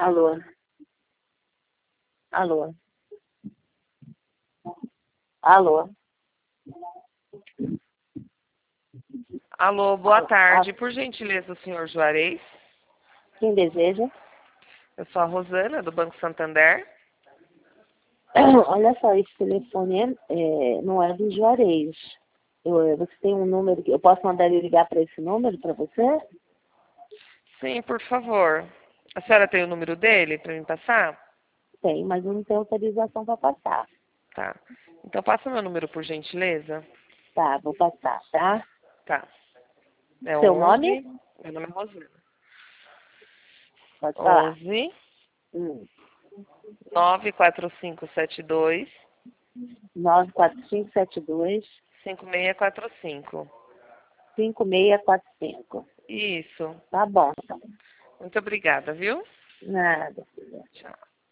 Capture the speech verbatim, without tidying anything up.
Alô? Alô? Alô? Alô, boa Alô? tarde. Por gentileza, o senhor Juarez? Quem deseja? Eu sou a Rosana, do Banco Santander. Olha só, esse telefone é, é, não é do Juarez. Eu, você tem um número, que eu posso mandar ele ligar para esse número para você? Sim, por favor. A senhora tem o número dele para me passar? Tem, mas eu não tenho autorização para passar. Tá. Então passa meu número, por gentileza. Tá, vou passar, tá? Tá. É Seu nome? onze. Meu nome é Rosana. Pode falar. onze Hum. nove quatro cinco sete dois nove quatro cinco sete dois cinco seis quatro cinco. cinco seis quatro cinco. Isso. Tá bom, então. Muito obrigada, viu? Nada, filha. Tchau.